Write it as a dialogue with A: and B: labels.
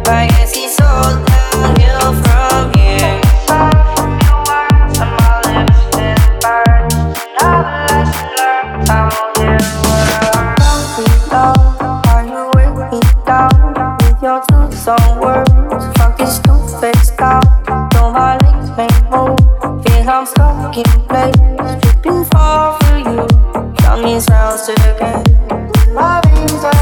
A: I guess he's all downhill from here. Your words on my lips did burn. Another lesson learned. I won't hear what are you weighing me down with your two-tone words? Fuck this two-faced out. Though my legs may move, feel I'm stuck in place, tripping far for you. Down these rounds again. My veins are